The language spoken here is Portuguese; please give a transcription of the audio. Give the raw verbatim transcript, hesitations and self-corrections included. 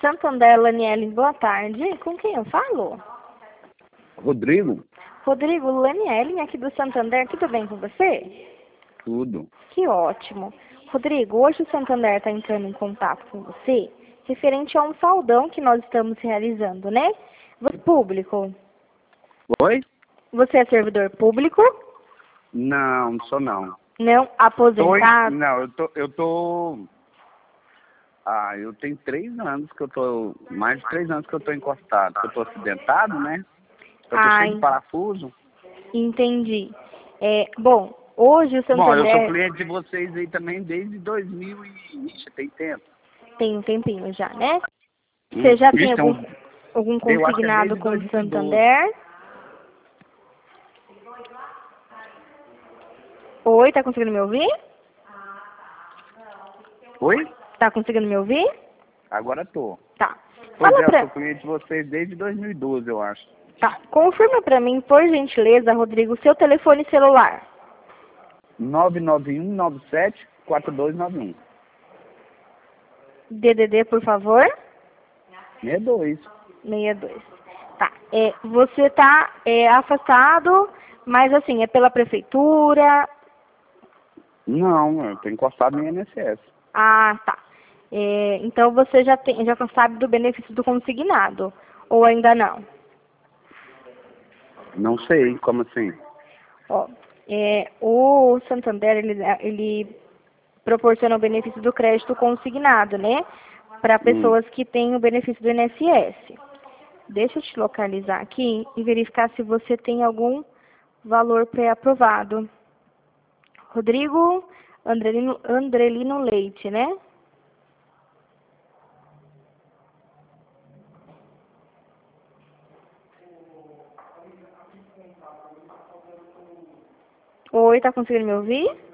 Santander, Laniele, boa tarde. Com quem eu falo? Rodrigo? Rodrigo, Laniele, aqui do Santander, tudo bem com você? Tudo. Que ótimo. Rodrigo, hoje o Santander está entrando em contato com você referente a um saldão que nós estamos realizando, né? Você é público? Oi? Você é servidor público? Não, sou não. Não? Tô Aposentado? em- Não, eu tô, eu tô. Ah, eu tenho três anos que eu tô. Mais de três anos que eu tô encostado. Que eu tô acidentado, né? Eu tô cheio de Ai, parafuso. entendi. É, bom, hoje o Bom, eu sou Santander cliente de vocês aí também desde dois mil e... Ixi, tem tempo. tem um tempinho já, né? Hum, Você já tem Ixi, tem algum, uns- algum eu acho que é consignado desde com o dois mil e doze. Santander? Oi, tá conseguindo me ouvir? Oi? Tá conseguindo me ouvir? Agora tô. Tá. Pois Fala é, eu pra... sou cliente de vocês desde dois mil e doze, eu acho. Tá. Confirma pra mim, por gentileza, Rodrigo, seu telefone celular. nove nove um nove sete quatro dois nove um. D D D, por favor. sessenta e dois. sessenta e dois. Tá. É, você tá é, afastado, mas assim, é pela prefeitura. Não, eu tô encostado no I N S S. Ah, tá. É, então você já tem, já sabe do benefício do consignado, ou ainda não? Não sei, como assim? Ó, é, o Santander, ele, ele proporciona o benefício do crédito consignado, né? Para Hum. pessoas que têm o benefício do I N S S. Deixa eu te localizar aqui e verificar se você tem algum valor pré-aprovado. Rodrigo Andrelino, Andrelino Leite, né? Oi, tá conseguindo me ouvir?